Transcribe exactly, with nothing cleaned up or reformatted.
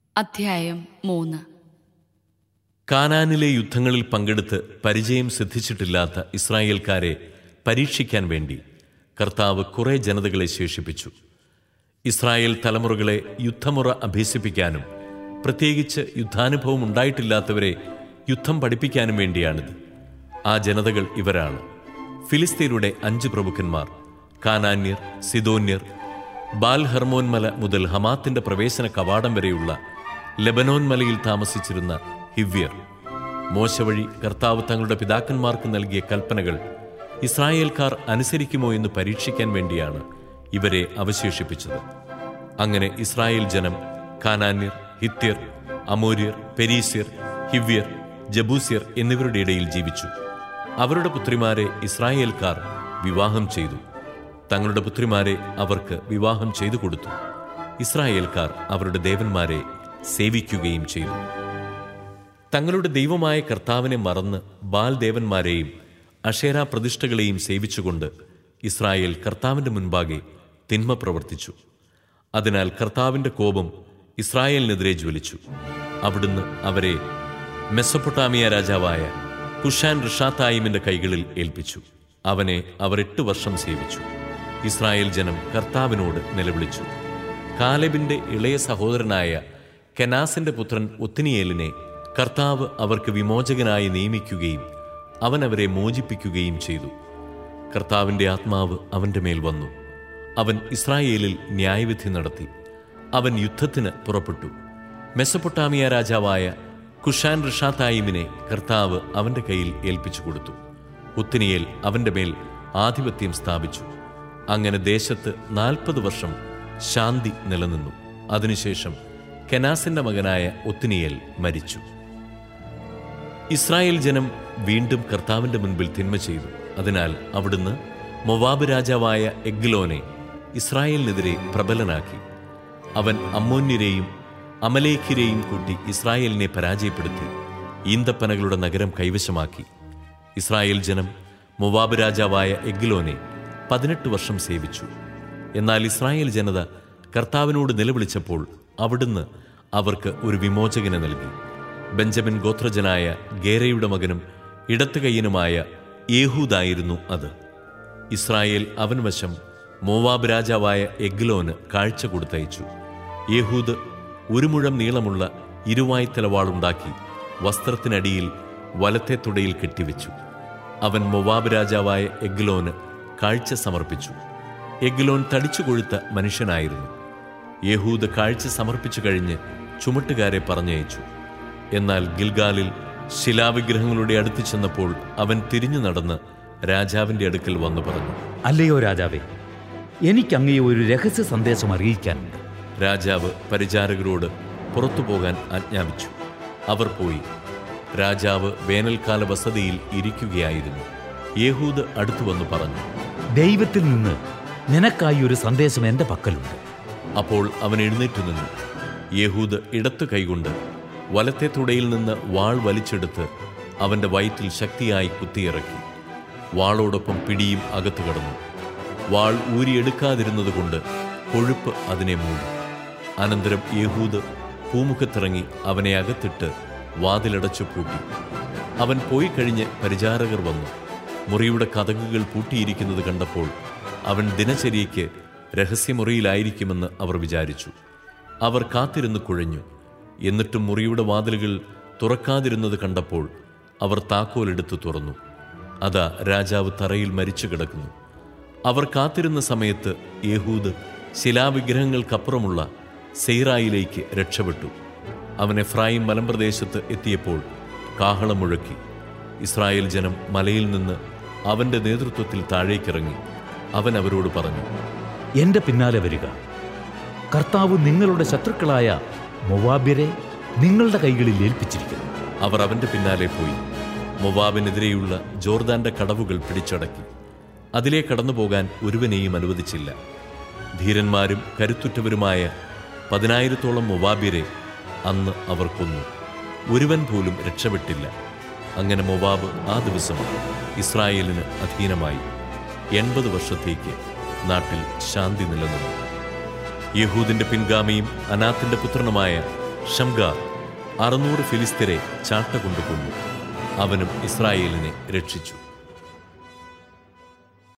അധ്യായം മൂന്ന്. കാനാനിലെ യുദ്ധങ്ങളിൽ പങ്കെടുത്ത് പരിചയം സിദ്ധിച്ചിട്ടില്ലാത്ത ഇസ്രായേൽക്കാരെ പരീക്ഷിക്കാൻ വേണ്ടി കർത്താവ് കുറേ ജനതകളെ ശേഷിപ്പിച്ചു. ഇസ്രായേൽ തലമുറകളെ യുദ്ധമുറ അഭ്യസിപ്പിക്കാനും പ്രത്യേകിച്ച് യുദ്ധാനുഭവം ഉണ്ടായിട്ടില്ലാത്തവരെ യുദ്ധം പഠിപ്പിക്കാനും വേണ്ടിയാണിത്. ആ ജനതകൾ ഇവരാണ്: ഫിലിസ്തീനയുടെ അഞ്ച് പ്രഭുക്കന്മാർ, കാനാന്യർ, സിദോന്യർ, ബാൽ ഹെർമോൻ മല മുതൽ ഹമാത്തിന്റെ പ്രവേശന കവാടം വരെയുള്ള ലെബനോൻ മലയിൽ താമസിച്ചിരുന്ന ഹിവ്യർ. മോശ വഴി കർത്താവ് തങ്ങളുടെ പിതാക്കന്മാർക്ക് നൽകിയ കൽപ്പനകൾ ഇസ്രായേൽക്കാർ അനുസരിക്കുമോ എന്ന് പരീക്ഷിക്കാൻ വേണ്ടിയാണ് ഇവരെ അവശേഷിപ്പിച്ചത്. അങ്ങനെ ഇസ്രായേൽ ജനം കാനാന്യർ, ഹിത്യർ, അമോര്യർ, പെരീസ്യർ, ഹിവ്യർ, ജബൂസ്യർ എന്നിവരുടെ ഇടയിൽ ജീവിച്ചു. അവരുടെ പുത്രിമാരെ ഇസ്രായേൽക്കാർ വിവാഹം ചെയ്തു. തങ്ങളുടെ പുത്രിമാരെ അവർക്ക് വിവാഹം ചെയ്തു കൊടുത്തു. ഇസ്രായേൽക്കാർ അവരുടെ ദേവന്മാരെ സേവിക്കുകയും ചെയ്തു. തങ്ങളുടെ ദൈവമായ കർത്താവിനെ മറന്ന് ബാൽ ദേവന്മാരെയും അഷേരാ പ്രതിഷ്ഠകളെയും സേവിച്ചുകൊണ്ട് ഇസ്രായേൽ കർത്താവിന്റെ മുൻപാകെ തിന്മ പ്രവർത്തിച്ചു. അതിനാൽ കർത്താവിന്റെ കോപം ഇസ്രായേലിനെതിരെ ജ്വലിച്ചു. അവിടുന്ന് അവരെ മെസൊപ്പൊട്ടാമിയ രാജാവായ കുഷാൻ റിഷാത്തായിമിന്റെ കൈകളിൽ ഏൽപ്പിച്ചു. അവനെ അവർ എട്ട് വർഷം സേവിച്ചു. ഇസ്രായേൽ ജനം കർത്താവിനോട് നിലവിളിച്ചു. കാലെബിന്റെ ഇളയ സഹോദരനായ കെനാസിന്റെ പുത്രൻ ഒത്നിയേലിനെ കർത്താവ് അവർക്ക് വിമോചകനായി നിയമിക്കുകയും അവൻ അവരെ മോചിപ്പിക്കുകയും ചെയ്തു. കർത്താവിന്റെ ആത്മാവ് അവന്റെ മേൽ വന്നു. അവൻ ഇസ്രായേലിൽ ന്യായവിധി നടത്തി. അവൻ യുദ്ധത്തിന് പുറപ്പെട്ടു. മെസൊപ്പൊട്ടാമിയ രാജാവായ കുഷാൻ റിഷാത്തായിമിനെ കർത്താവ് അവന്റെ കയ്യിൽ ഏൽപ്പിച്ചു കൊടുത്തു. ഒത്നിയേൽ അവന്റെ മേൽ ആധിപത്യം സ്ഥാപിച്ചു. അങ്ങനെ ദേശത്ത് നാൽപ്പത് വർഷം ശാന്തി നിലനിന്നു. അതിനുശേഷം കെനാസിന്റെ മകനായ ഒത്നിയേൽ മരിച്ചു. ഇസ്രായേൽ ജനം വീണ്ടും കർത്താവിന്റെ മുൻപിൽ തിന്മ ചെയ്തു. അതിനാൽ അവിടുന്ന് മൊവാബ് രാജാവായ എഗ്ലോനെ ഇസ്രായേലിനെതിരെ പ്രബലനാക്കി. അവൻ അമ്മോന്യരെയും അമലേഖ്യരെയും കൂട്ടി ഇസ്രായേലിനെ പരാജയപ്പെടുത്തി ഈന്തപ്പനകളുടെ നഗരം കൈവശമാക്കി. ഇസ്രായേൽ ജനം മൊവാബ് രാജാവായ എഗ്ലോനെ പതിനെട്ട് വർഷം സേവിച്ചു. എന്നാൽ ഇസ്രായേൽ ജനത കർത്താവിനോട് നിലവിളിച്ചപ്പോൾ അവിടുന്ന് അവർക്ക് ഒരു വിമോചകനെ നൽകി. ബെഞ്ചമിൻ ഗോത്രജനായ ഗേരയുടെ മകനും ഇടത്ത് കയ്യനുമായ യേഹൂദായിരുന്നു അത്. ഇസ്രായേൽ അവൻ വശം മോവാബ് രാജാവായ എഗ്ലോന് കാഴ്ച കൊടുത്തയച്ചു. യേഹൂദ് ഒരു മുഴം നീളമുള്ള ഇരുവായ്ത്തലവാളുണ്ടാക്കി വസ്ത്രത്തിനടിയിൽ വലത്തെ തുടയിൽ കെട്ടിവെച്ചു. അവൻ മൊവാബ് രാജാവായ എഗ്ലോന് കാഴ്ച സമർപ്പിച്ചു. എഗ്ലോൻ തടിച്ചു കൊഴുത്ത മനുഷ്യനായിരുന്നു. യേഹൂദ് കാഴ്ച സമർപ്പിച്ചു കഴിഞ്ഞ് ചുമട്ടുകാരെ പറഞ്ഞയച്ചു. എന്നാൽ ഗിൽഗാലിൽ ശിലാവിഗ്രഹങ്ങളുടെ അടുത്ത് ചെന്നപ്പോൾ അവൻ തിരിഞ്ഞു നടന്ന് രാജാവിന്റെ അടുക്കൽ വന്നു പറഞ്ഞു: അല്ലയോ രാജാവേ, എനിക്കങ്ങയെ ഒരു രഹസ്യ സന്ദേശം അറിയിക്കാനുണ്ട്. രാജാവ് പരിചാരകരോട് പുറത്തു പോകാൻ ആജ്ഞാപിച്ചു. അവർ പോയി. രാജാവ് വേനൽക്കാല വസതിയിൽ ഇരിക്കുകയായിരുന്നു. യേഹൂദ് അടുത്തു വന്നു പറഞ്ഞു: ദൈവത്തിൽ നിന്ന് നിനക്കായി ഒരു സന്ദേശം എന്റെ പക്കലുണ്ട്. അപ്പോൾ അവൻ എഴുന്നേറ്റു നിന്നു. യേഹൂദ് ഇടത്തു കൈകൊണ്ട് വലത്തെ തുടയിൽ നിന്ന് വാൾ വലിച്ചെടുത്ത് അവന്റെ വയറ്റിൽ ശക്തിയായി കുത്തിയിറക്കി. വാളോടൊപ്പം പിടിയും അകത്തു കടന്നു. വാൾ ഊരിയെടുക്കാതിരുന്നതുകൊണ്ട് കൊഴുപ്പ് അതിനെ മൂടി. അനന്തരം യേഹൂദ് പൂമുഖത്തിറങ്ങി അവനെ അകത്തിട്ട് വാതിലടച്ചു പൂട്ടി. അവൻ പോയി കഴിഞ്ഞ് പരിചാരകർ വന്നു. മുറിയുടെ കതകുകൾ പൂട്ടിയിരിക്കുന്നത് കണ്ടപ്പോൾ അവൻ ദിനചര്യയ്ക്ക് രഹസ്യമുറിയിലായിരിക്കുമെന്ന് അവർ വിചാരിച്ചു. അവർ കാത്തിരുന്ന് കുഴഞ്ഞു. എന്നിട്ടും മുറിയുടെ വാതിലുകൾ തുറക്കാതിരുന്നത് കണ്ടപ്പോൾ അവർ താക്കോലെടുത്ത് തുറന്നു. അതാ രാജാവ് തറയിൽ മരിച്ചു കിടക്കുന്നു. അവർ കാത്തിരുന്ന സമയത്ത് യേഹൂദ് ശിലാവിഗ്രഹങ്ങൾക്കപ്പുറമുള്ള സെയ്റായിലേക്ക് രക്ഷപ്പെട്ടു. അവൻ എഫ്രായിം മലമ്പ്രദേശത്ത് എത്തിയപ്പോൾ കാഹളം മുഴക്കി. ഇസ്രായേൽ ജനം മലയിൽ നിന്ന് അവന്റെ നേതൃത്വത്തിൽ താഴേക്കിറങ്ങി. അവൻ അവരോട് പറഞ്ഞു: എന്റെ പിന്നാലെ വരിക. കർത്താവ് നിങ്ങളുടെ ശത്രുക്കളായ മൊവാബ്യരെ നിങ്ങളുടെ കൈകളിൽ ഏൽപ്പിച്ചിരിക്കുന്നു. അവർ അവന്റെ പിന്നാലെ പോയി മൊവാബിനെതിരെയുള്ള ജോർദാന്റെ കടവുകൾ പിടിച്ചടക്കി. അതിലേ കടന്നുപോകാൻ ഒരുവനെയും അനുവദിച്ചില്ല. ധീരന്മാരും കരുത്തുറ്റവരുമായ പതിനായിരത്തോളം മൊവാബ്യരെ അന്ന് അവർ കൊന്നു. ഒരുവൻ പോലും രക്ഷപ്പെട്ടില്ല. അങ്ങനെ മൊവാബ് ആ ദിവസം ഇസ്രായേലിന് അധീനമായി. എൺപത് വർഷത്തേക്ക് നാട്ടിൽ ശാന്തി നിലനിന്നു. യഹൂദിന്റെ പിൻഗാമിയും അനാത്തിന്റെ പുത്രനുമായ ഷംഗാർ അറുന്നൂറ് ഫിലിസ്തരെ ചാട്ട കൊണ്ടു കൊന്നു. അവനും ഇസ്രായേലിനെ രക്ഷിച്ചു.